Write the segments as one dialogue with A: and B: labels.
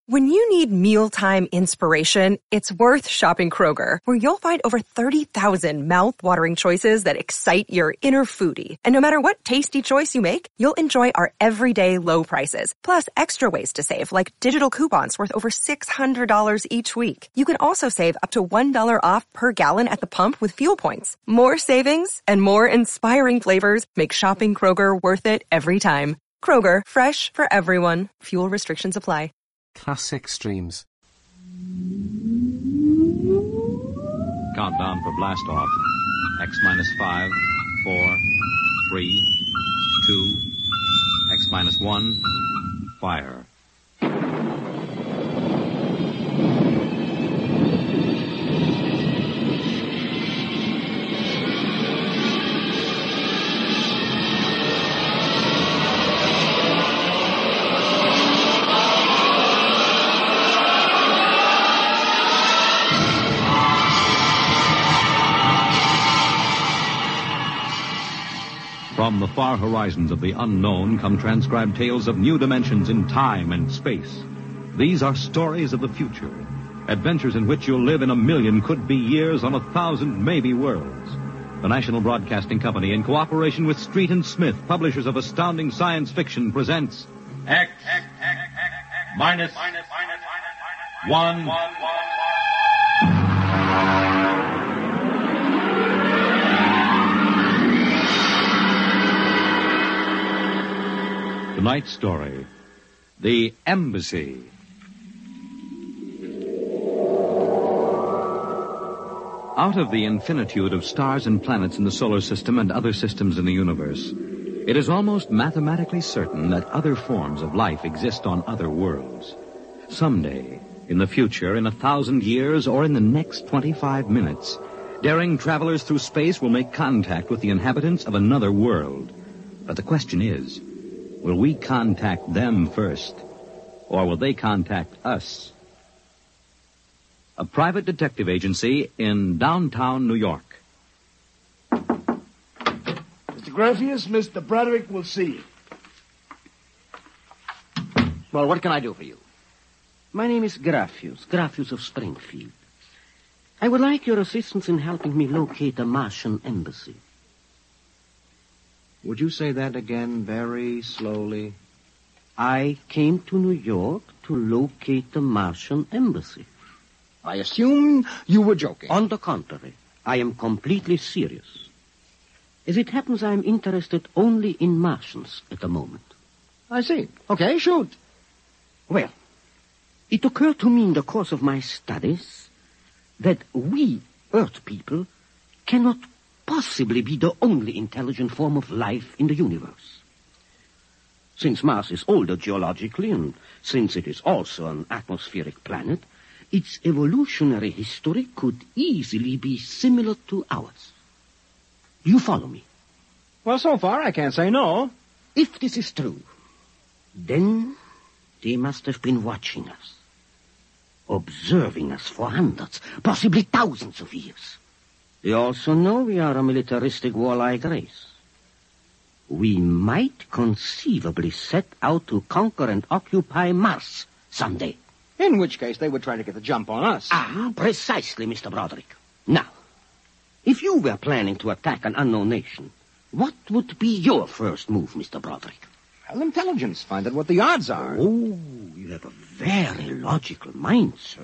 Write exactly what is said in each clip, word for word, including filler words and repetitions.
A: When you need mealtime inspiration, it's worth shopping Kroger, where you'll find over thirty thousand mouth-watering choices that excite your inner foodie. And no matter what tasty choice you make, you'll enjoy our everyday low prices, plus extra ways to save, like digital coupons worth over six hundred dollars each week. You can also save up to one dollar off per gallon at the pump with fuel points. More savings and more inspiring flavors make shopping Kroger worth it every time. Kroger, fresh for everyone. Fuel restrictions apply.
B: Classic streams.
C: Countdown for blast off. X minus five, four, three, two, X minus one, fire. From the far horizons of the unknown come transcribed tales of new dimensions in time and space. These are stories of the future, adventures in which you'll live in a million could-be years on a thousand maybe worlds. The National Broadcasting Company, in cooperation with Street and Smith, publishers of astounding science fiction, presents
D: X, minus, one.
C: Tonight's story, The Embassy. Out of the infinitude of stars and planets in the solar system and other systems in the universe, it is almost mathematically certain that other forms of life exist on other worlds. Someday, in the future, in a thousand years, or in the next twenty-five minutes, daring travelers through space will make contact with the inhabitants of another world. But the question is, will we contact them first, or will they contact us? A private detective agency in downtown New York.
E: Mister Graffius, Mister Broderick will see you.
F: Well, what can I do for you?
G: My name is Graffius, Graffius of Springfield. I would like your assistance in helping me locate a Martian embassy.
F: Would you say that again very slowly?
G: I came to New York to locate the Martian embassy.
F: I assume you were joking.
G: On the contrary, I am completely serious. As it happens, I am interested only in Martians at the moment.
F: I see. Okay, shoot.
G: Well, it occurred to me in the course of my studies that we, Earth people, cannot possibly be the only intelligent form of life in the universe. Since Mars is older geologically, and since it is also an atmospheric planet, its evolutionary history could easily be similar to ours. Do you follow me?
F: Well, so far I can't say no.
G: If this is true, then they must have been watching us, observing us for hundreds, possibly thousands of years. They also know we are a militaristic, warlike race. We might conceivably set out to conquer and occupy Mars someday.
F: In which case they would try to get the jump on us.
G: Ah, precisely, Mister Broderick. Now, if you were planning to attack an unknown nation, what would be your first move, Mister Broderick?
F: Well, intelligence. Find out what the odds are.
G: Oh, you have a very logical mind, sir.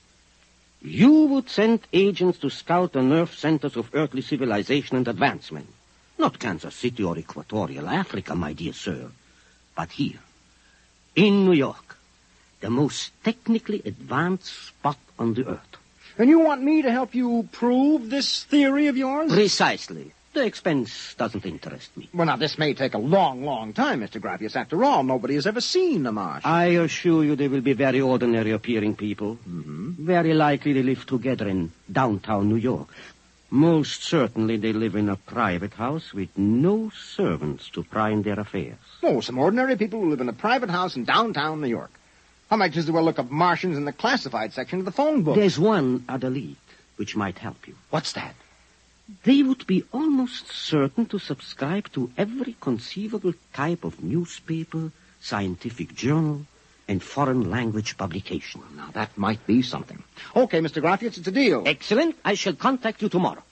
G: You would send agents to scout the nerve centers of earthly civilization and advancement. Not Kansas City or Equatorial Africa, my dear sir, but here, in New York, the most technically advanced spot on the earth.
F: And you want me to help you prove this theory of yours?
G: Precisely. The expense doesn't interest me.
F: Well, now, this may take a long, long time, Mister Graffius. After all, nobody has ever seen a Martian.
G: I assure you they will be very ordinary-appearing people.
F: Mm-hmm.
G: Very likely they live together in downtown New York. Most certainly they live in a private house with no servants to pry in their affairs.
F: Oh, some ordinary people who live in a private house in downtown New York. I might just as well look up Martians in the classified section of the phone book.
G: There's one other lead which might help you.
F: What's that?
G: They would be almost certain to subscribe to every conceivable type of newspaper, scientific journal, and foreign language publication.
F: Now, that might be something. Okay, Mister Graffius, it's a deal.
G: Excellent. I shall contact you tomorrow.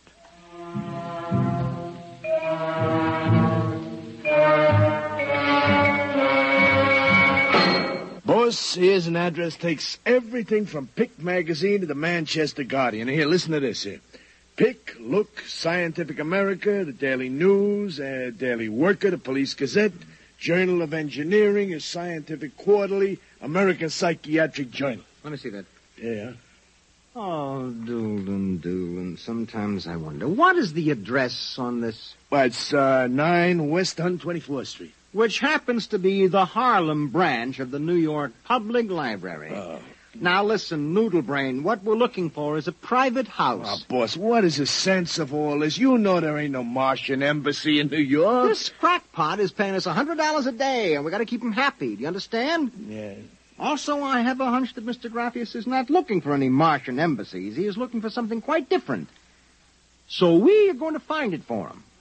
E: Boss, here's an address. Takes everything from Pick Magazine to the Manchester Guardian. Here, listen to this here. Pick, Look, Scientific America, the Daily News, uh, Daily Worker, the Police Gazette, Journal of Engineering, a Scientific Quarterly, American Psychiatric Journal.
F: Let me see that.
E: Yeah.
F: Oh, Doolin, Doolin. Sometimes I wonder, what is the address on this?
E: Well, it's uh, nine West one hundred twenty-fourth Street.
F: Which happens to be the Harlem branch of the New York Public Library.
E: Oh.
F: Now, listen, Noodlebrain, what we're looking for is a private house.
E: Oh, boss, what is the sense of all this? You know there ain't no Martian embassy in New York.
F: This crackpot is paying us one hundred dollars a day, and we got to keep him happy. Do you understand?
E: Yeah.
F: Also, I have a hunch that Mister Graffius is not looking for any Martian embassies. He is looking for something quite different. So we are going to find it for him.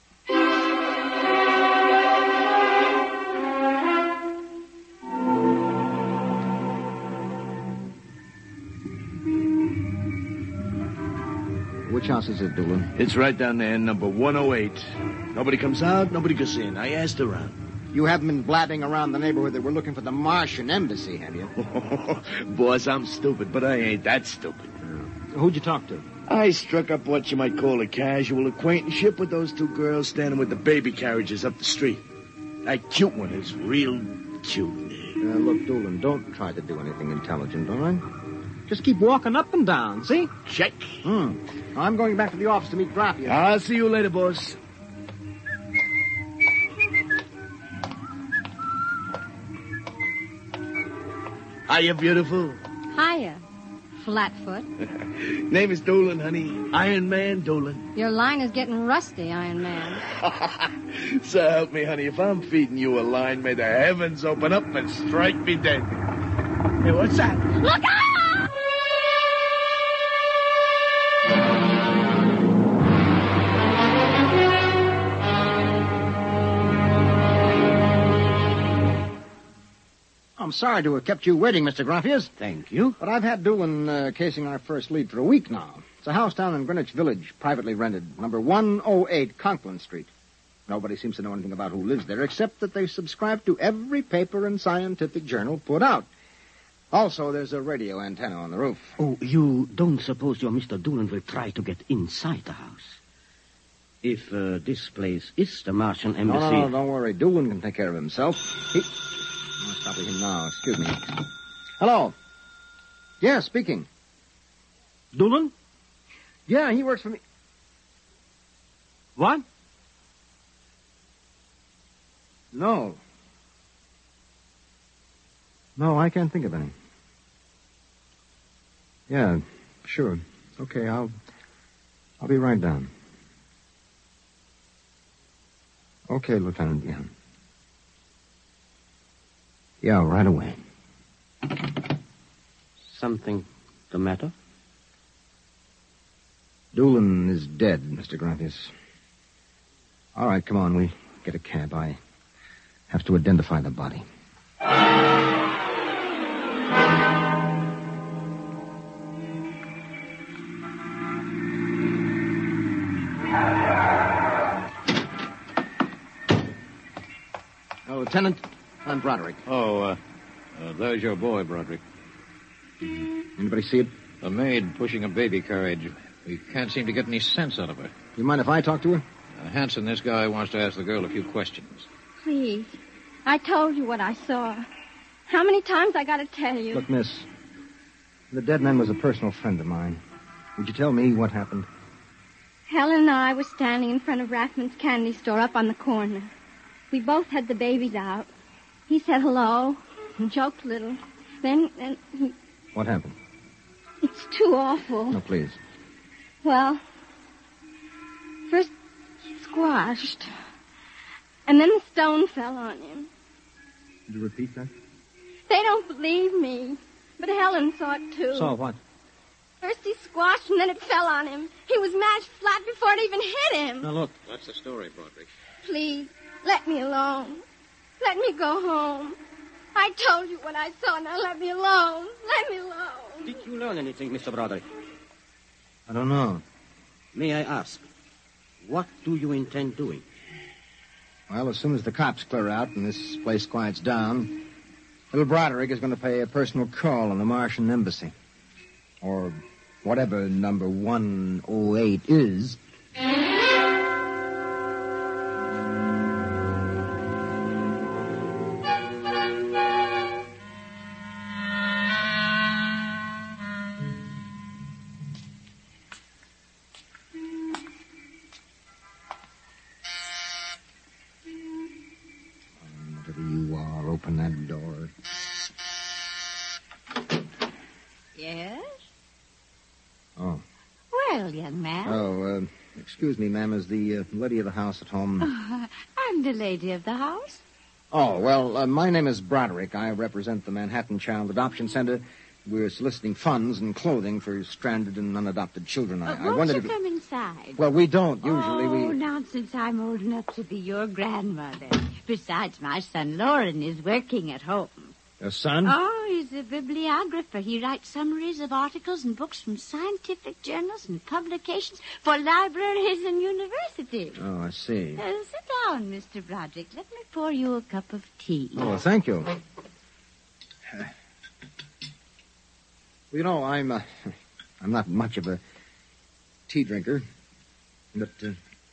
F: Which house is it, Doolin?
E: It's right down there, number one oh eight. Nobody comes out, nobody goes in. I asked around.
F: You haven't been blabbing around the neighborhood that we're looking for the Martian embassy, have you?
E: Boss, I'm stupid, but I ain't that stupid.
F: Who'd you talk to?
E: I struck up what you might call a casual acquaintanceship with those two girls standing with the baby carriages up the street. That cute one is real cute.
F: Uh, look, Doolin, don't try to do anything intelligent, all right? Just keep walking up and down, see?
E: Check.
F: Hmm. I'm going back to the office to meet Graffius.
E: I'll see you later, boss. Hiya, beautiful.
H: Hiya, Flatfoot.
E: Name is Doolin, honey. Iron Man Doolin.
H: Your line is getting rusty, Iron Man.
E: So help me, honey. If I'm feeding you a line, may the heavens open up and strike me dead. Hey, what's that?
H: Look out!
F: I'm sorry to have kept you waiting, Mister Graffius.
G: Thank you.
F: But I've had Doolin uh, casing our first lead for a week now. It's a house down in Greenwich Village, privately rented, number one oh eight Conklin Street. Nobody seems to know anything about who lives there, except that they subscribe to every paper and scientific journal put out. Also, there's a radio antenna on the roof.
G: Oh, you don't suppose your Mister Doolin will try to get inside the house? If uh, this place is the Martian embassy...
F: No, no, no, don't worry. Doolin can take care of himself. He... I'll stop with him now. Excuse me. Hello. Yeah, speaking.
G: Doolin?
F: Yeah, he works for me.
G: What?
F: No. No, I can't think of any. Yeah, sure. Okay, I'll... I'll be right down. Okay, Lieutenant, yeah. Yeah, right away.
G: Something the matter?
F: Doolin is dead, Mister Graffius. All right, come on, we get a cab. I have to identify the body. Oh, Lieutenant, I'm Broderick.
I: Oh, uh, uh, there's your boy, Broderick.
F: Anybody see it?
I: A maid pushing a baby carriage. We can't seem to get any sense out of her.
F: You mind if I talk to her?
I: Uh, Hanson, this guy wants to ask the girl a few questions.
H: Please. I told you what I saw. How many times I gotta tell you?
F: Look, miss, the dead man was a personal friend of mine. Would you tell me what happened?
H: Helen and I were standing in front of Rathman's candy store up on the corner. We both had the babies out. He said hello and joked a little. Then, then he...
F: What happened?
H: It's too awful.
F: No, please.
H: Well, first he squashed, and then the stone fell on him.
F: Could you repeat that?
H: They don't believe me, but Helen saw it too.
F: Saw what?
H: First he squashed, and then it fell on him. He was mashed flat before it even hit him.
F: Now, look.
I: What's the story, Broderick?
H: Please, let me alone. Let me go home. I told you what I saw. Now let me alone. Let me alone.
G: Did you learn anything, Mister Broderick?
F: I don't know.
G: May I ask, what do you intend doing?
F: Well, as soon as the cops clear out and this place quiets down, little Broderick is going to pay a personal call on the Martian embassy. Or whatever number one oh eight is. Whatever you are, open that door.
J: Yes?
F: Oh.
J: Well, young man.
F: Oh, uh, excuse me, ma'am. Is the uh, lady of the house at home?
J: Uh, I'm the lady of the house.
F: Oh, well, uh, my name is Broderick. I represent the Manhattan Child Adoption Center. We're soliciting funds and clothing for stranded and unadopted children. I,
J: Uh,
F: I
J: won't
F: wondered
J: you
F: if...
J: come inside?
F: Well, we don't. Usually
J: oh,
F: we...
J: nonsense. I'm old enough to be your grandmother. Besides, my son Lauren is working at home.
F: Your son?
J: Oh, he's a bibliographer. He writes summaries of articles and books from scientific journals and publications for libraries and universities.
F: Oh, I see.
J: Uh, sit down, Mister Broderick. Let me pour you a cup of tea.
F: Oh, well, thank you. Well, you know, I'm, uh, I'm not much of a tea drinker, but, uh,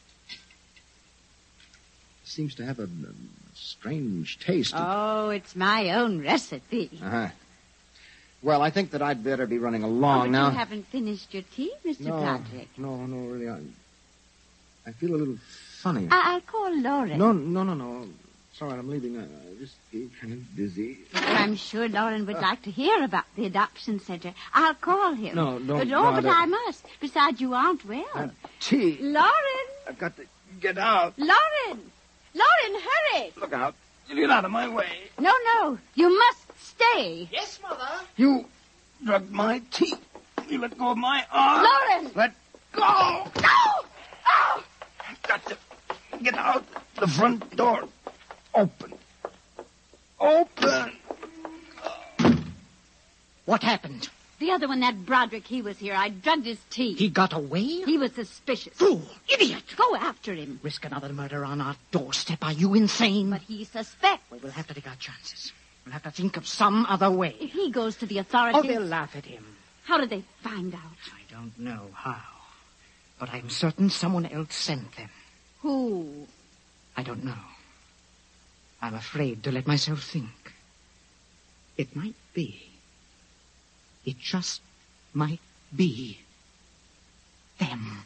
F: seems to have a, a strange taste.
J: Oh, it's my own recipe.
F: Uh-huh. Well, I think that I'd better be running
J: Oh,
F: along
J: but
F: now.
J: you haven't finished your tea, Mister
F: No,
J: Broderick.
F: no, no, really, I, I feel a little funny.
J: I- I'll call Lauren.
F: No, no, no, no. It's all right, I'm leaving. I, I just feel kind of dizzy.
J: I'm sure Lauren would like to hear about the adoption center. I'll call him.
F: No, don't
J: But, oh, but
F: bother.
J: I must. Besides, you aren't well.
F: That tea.
J: Lauren!
F: I've got to get out.
J: Lauren! Lauren, hurry!
F: Look out. You get out of my way.
J: No, no. You must stay.
E: Yes, Mother.
F: You drugged my teeth. You let go of my arm.
J: Lauren!
F: Let go.
J: No! Oh!
F: I've got to get out the front door. Open. Open.
G: What happened?
J: The other one, that Broderick, he was here. I drugged his teeth.
G: He got away?
J: He was suspicious.
G: Fool! Idiot!
J: Go after him.
G: Risk another murder on our doorstep. Are you insane?
J: But he suspects.
G: Well, we'll have to take our chances. We'll have to think of some other way.
J: If he goes to the authorities...
G: Oh, they'll laugh at him.
J: How did they find out?
G: I don't know how. But I'm certain someone else sent them.
J: Who?
G: I don't know. I'm afraid to let myself think. It might be. It just might be them.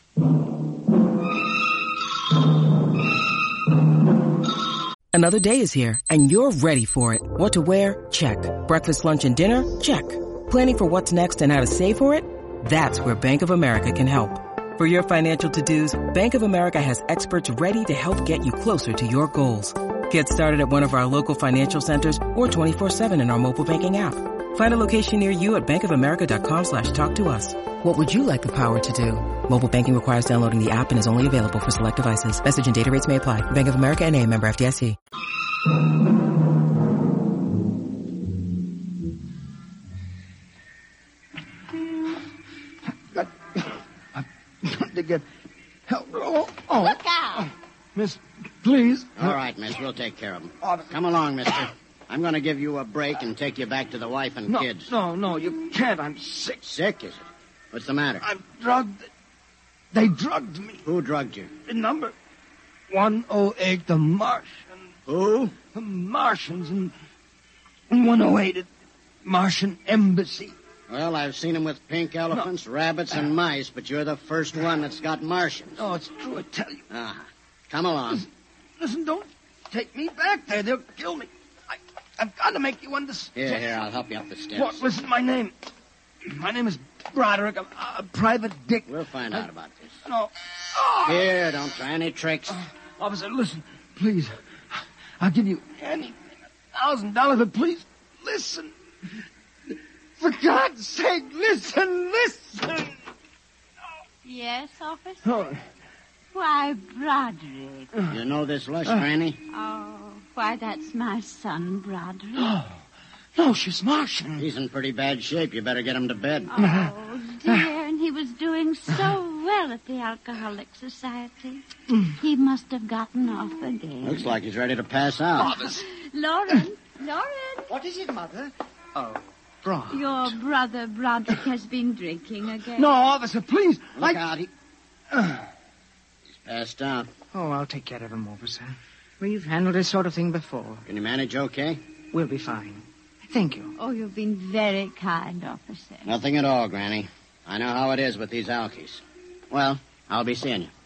K: Another day is here, and you're ready for it. What to wear? Check. Breakfast, lunch, and dinner? Check. Planning for what's next and how to save for it? That's where Bank of America can help. For your financial to-dos, Bank of America has experts ready to help get you closer to your goals. Get started at one of our local financial centers or twenty-four seven in our mobile banking app. Find a location near you at bankofamerica.com slash talk to us. What would you like the power to do? Mobile banking requires downloading the app and is only available for select devices. Message and data rates may apply. Bank of America N A, member F D I C.
F: Got, I've got to get help. Oh, oh.
J: Look out!
F: Miss, please.
L: All right, miss. We'll take care of them. Come along, mister. I'm going to give you a break and take you back to the wife and
F: No,
L: kids.
F: no, no, you can't. I'm sick.
L: Sick, is it? What's the matter?
F: I'm drugged. They drugged me.
L: Who drugged you?
F: The number one oh eight, the Martian.
L: Who?
F: The Martians in, in one oh eight at Martian Embassy.
L: Well, I've seen them with pink elephants, rabbits, and mice, but you're the first one that's got Martians.
F: Oh, it's true, I tell you.
L: Ah, come along.
F: Listen, listen, don't take me back there. They'll kill me. I, I've got to make you understand.
L: Here, here, I'll help you up the steps.
F: What? Listen, my name. My name is Broderick. I'm a private dick.
L: We'll find out about this.
F: No. Oh.
L: Here, don't try any tricks.
F: Uh, officer, listen, please. I'll give you anything, a thousand dollars, but please listen. For God's sake, listen, listen.
J: Yes, officer?
F: Oh.
J: Why, Broderick.
L: You know this lush, Granny?
J: Oh, Why, that's my son, Broderick.
E: Oh, Lucius Martian.
L: He's in pretty bad shape. You better get him to bed.
J: Oh, dear, and he was doing so well at the Alcoholic Society. He must have gotten off again.
L: Looks like he's ready to pass out.
J: Lauren, Lauren.
F: What is it, Mother? Oh, Brod.
J: Your brother Broderick has been drinking again.
E: No, officer, please.
L: Look
E: I...
L: out. He... He's passed out.
F: Oh, I'll take care of him, officer. We've handled this sort of thing before.
L: Can you manage okay?
F: We'll be fine. Thank you.
J: Oh, you've been very kind, officer.
L: Nothing at all, Granny. I know how it is with these Alkies. Well, I'll be seeing you.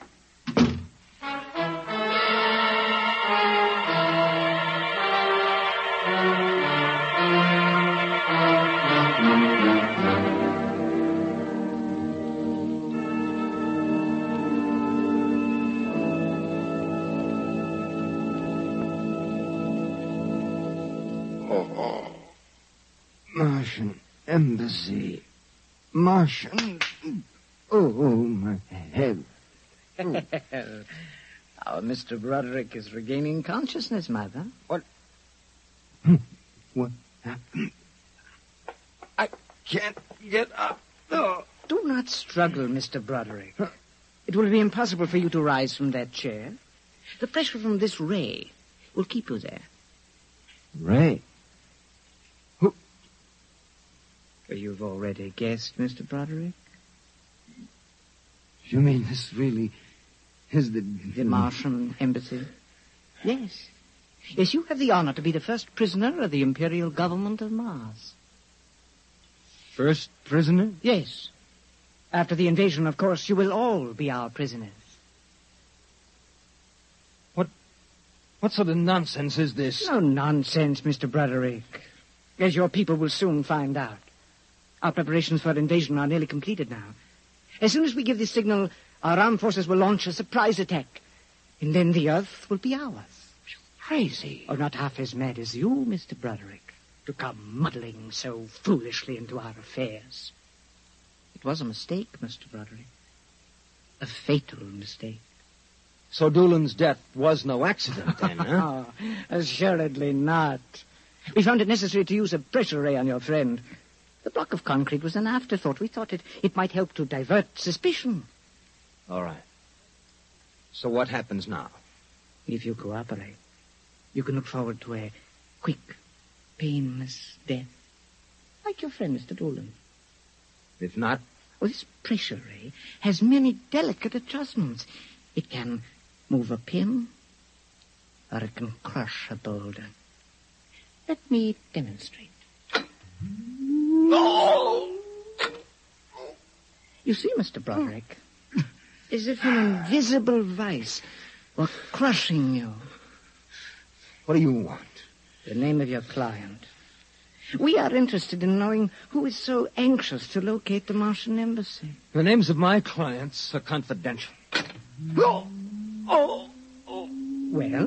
E: Martian embassy. Martian. Oh, my head.
F: Our Mister Broderick is regaining consciousness, Mother.
E: What? What happened? I can't get up. Oh.
F: Do not struggle, Mister Broderick. It will be impossible for you to rise from that chair. The pressure from this ray will keep you there.
E: Ray?
F: You've already guessed, Mister Broderick?
E: You mean this really is the...
F: The Martian embassy? Yes. Yes, you have the honor to be the first prisoner of the Imperial Government of Mars.
E: First prisoner?
F: Yes. After the invasion, of course, you will all be our prisoners.
E: What... what sort of nonsense is this?
F: No nonsense, Mister Broderick. As your people will soon find out. Our preparations for invasion are nearly completed now. As soon as we give the signal, our armed forces will launch a surprise attack. And then the Earth will be ours.
E: You're crazy.
F: Or not half as mad as you, Mister Broderick, to come muddling so foolishly into our affairs. It was a mistake, Mister Broderick. A fatal mistake.
E: So Doolan's death was no accident, then, huh?
F: Oh, assuredly not. We found it necessary to use a pressure ray on your friend. The block of concrete was an afterthought. We thought it, it might help to divert suspicion.
E: All right. So what happens now?
F: If you cooperate, you can look forward to a quick, painless death. Like your friend, Mister Doolan.
E: If not?
F: Well, this pressure ray has many delicate adjustments. It can move a pin, or it can crush a boulder. Let me demonstrate.
E: No!
F: You see, Mister Broderick, as if an invisible vice were crushing you.
E: What do you want?
F: The name of your client. We are interested in knowing who is so anxious to locate the Martian embassy.
E: The names of my clients are confidential. Oh! Oh! Oh!
F: Well?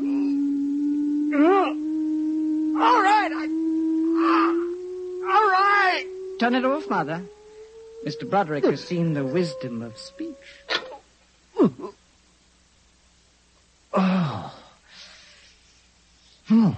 E: All right, I... All right!
F: Turn it off, Mother. Mister Broderick has seen the wisdom of speech.
E: Oh. Hmm.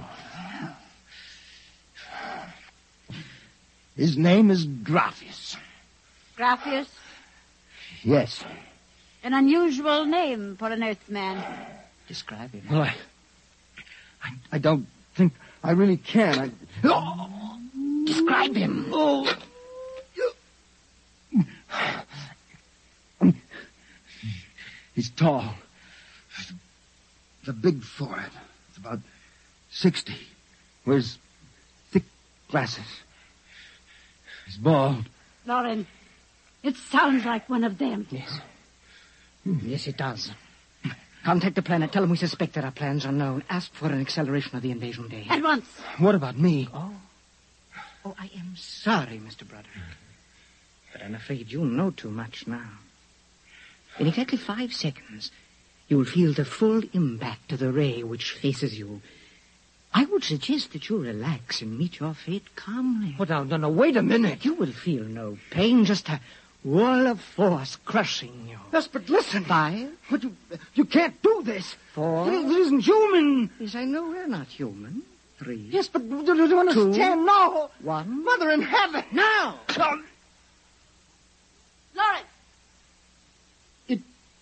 E: His name is Graphius.
J: Graphius?
E: Yes.
J: An unusual name for an Earthman.
F: Describe him.
E: Well, I... I, I don't think I really can. I... Oh.
F: Describe him.
E: Oh. He's tall. The big forehead. It's about sixty. Wears thick glasses. He's bald.
J: Lauren, it sounds like one of them.
F: Yes. Yes, it does. Contact the planet. Tell them we suspect that our plans are known. Ask for an acceleration of the invasion day.
J: At once.
E: What about me?
F: Oh. Oh, I am sorry, Mister Broderick. But I'm afraid you know too much now. In exactly five seconds, you will feel the full impact of the ray which faces you. I would suggest that you relax and meet your fate calmly.
E: Oh, no, no, no, wait a minute.
F: You will feel no pain, just a
G: Wall of force crushing you.
F: Yes, but listen.
G: Five.
F: But you, you can't do this.
G: Four.
F: It, it isn't human.
G: Yes, I know we're not human. Three.
F: Yes, but do, do you understand?
G: Two.
F: No.
G: One.
F: Mother in heaven.
G: Now.
F: Um,
J: Lawrence!
F: It...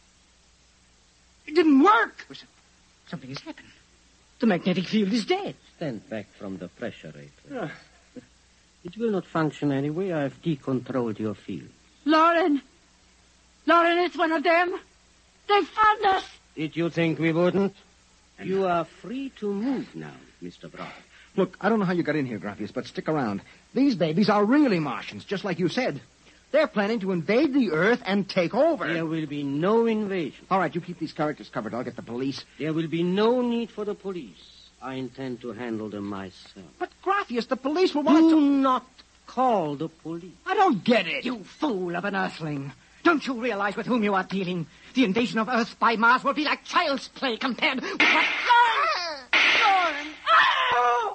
F: It didn't work.
G: Something has happened. The magnetic field is dead.
M: Stand back from the pressurator.
G: Uh.
M: It will not function anyway. I've decontrolled your field.
J: Lauren! Lauren, it's one of them. They found us.
M: Did you think we wouldn't? You are free to move now, Mister Brown.
F: Look, I don't know how you got in here, Graphius, but stick around. These babies are really Martians, just like you said. They're planning to invade the Earth and take over.
M: There will be no invasion.
F: All right, you keep these characters covered. I'll get the police.
M: There will be no need for the police. I intend to handle them myself.
F: But, Graphius, the police will want
M: Do
F: to...
M: not call the police.
F: I don't get it.
G: You fool of an Earthling. Don't you realize with whom you are dealing? The invasion of Earth by Mars will be like child's play compared with what...
J: Lauren! Oh!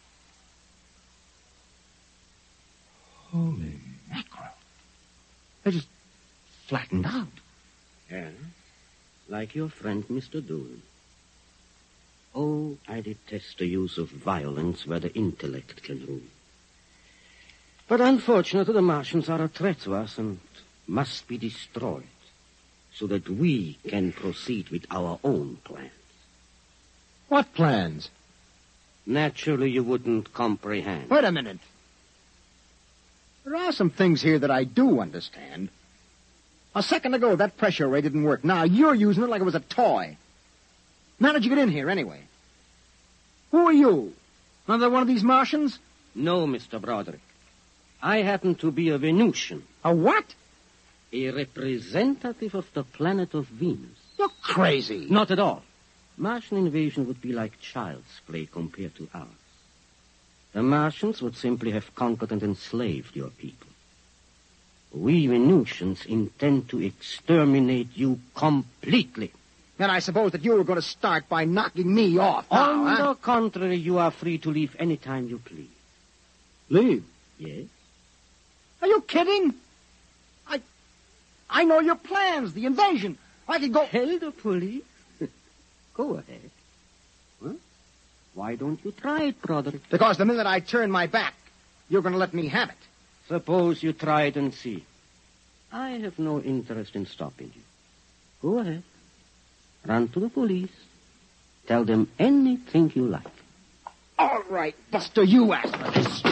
F: Holy mackerel. They just flattened out.
M: Yeah, like your friend, Mister Doolin. Oh, I detest the use of violence where the intellect can rule. But unfortunately, the Martians are a threat to us and must be destroyed so that we can proceed with our own plans.
F: What plans?
M: Naturally, you wouldn't comprehend.
F: Wait a minute. There are some things here that I do understand. A second ago, that pressure ray didn't work. Now you're using it like it was a toy. How did you get in here, anyway? Who are you? Another one of these Martians?
M: No, Mister Broderick. I happen to be a Venusian.
F: A what?
M: A representative of the planet of Venus.
F: You're crazy.
M: Not at all. Martian invasion would be like child's play compared to ours. The Martians would simply have conquered and enslaved your people. We Venusians intend to exterminate you completely.
F: Then I suppose that you were going to start by knocking me off.
M: On
F: now, huh?
M: the contrary, you are free to leave any time you please.
F: Leave?
M: Yes?
F: Are you kidding? I... I know your plans, the invasion. I could go...
M: Tell the police? Go ahead. Huh? Why don't you try it, Broderick?
F: Because the minute I turn my back, you're going to let me have it.
M: Suppose you try it and see. I have no interest in stopping you. Go ahead. Run to the police. Tell them anything you like.
F: All right, Buster, you asked for this.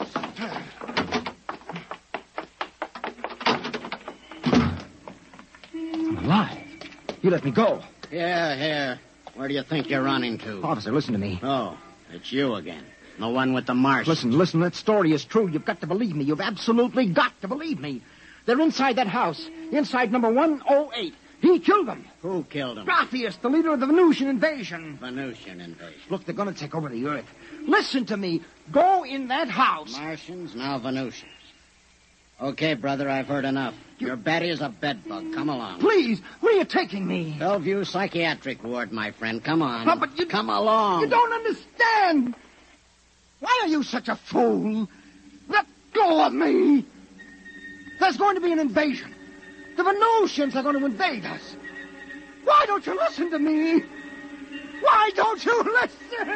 F: I'm alive. You let me go.
L: Here, here. Where do you think you're running to?
F: Officer, listen to me.
L: Oh, it's you again. The one with the Martians.
F: Listen, listen, that story is true. You've got to believe me. You've absolutely got to believe me. They're inside that house, inside number one oh eight. He killed them.
L: Who killed him?
F: Graphius, the leader of the Venusian invasion.
L: Venusian invasion.
F: Look, they're going to take over the Earth. Listen to me. Go in that house.
L: Martians, now Venusians. Okay, brother, I've heard enough. Your Betty is a bedbug. Come along.
F: Please, where are you taking me?
L: Bellevue Psychiatric Ward, my friend. Come on.
F: No, but you...
L: Come along.
F: You don't understand. Why are you such a fool? Let go of me. There's going to be an invasion. The Venusians are going to invade us. Why don't you listen to me? Why don't you listen?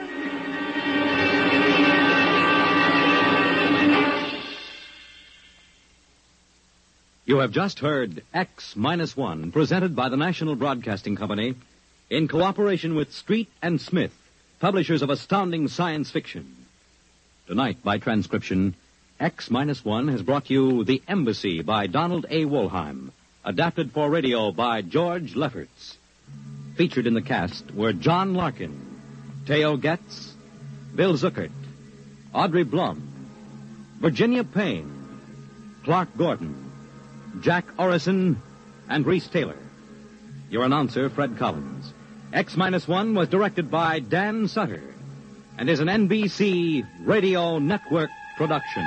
C: You have just heard X Minus One, presented by the National Broadcasting Company in cooperation with Street and Smith, publishers of astounding science fiction. Tonight, by transcription, X Minus One has brought you The Embassy by Donald A. Wollheim, adapted for radio by George Lefferts. Featured in the cast were John Larkin, Theo Getz, Bill Zuckert, Audrey Blum, Virginia Payne, Clark Gordon, Jack Orison, and Reese Taylor. Your announcer, Fred Collins. X Minus One was directed by Dan Sutter and is an N B C Radio Network production.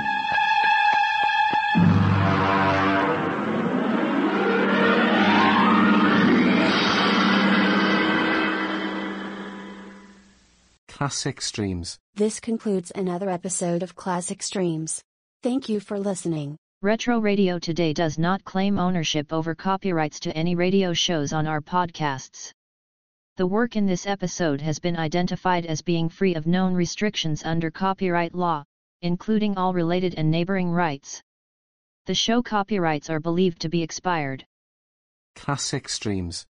B: Classic Streams.
N: This concludes another episode of Classic Streams. Thank you for listening. Retro Radio Today does not claim ownership over copyrights to any radio shows on our podcasts. The work in this episode has been identified as being free of known restrictions under copyright law, including all related and neighboring rights. The show copyrights are believed to be expired.
B: Classic Streams.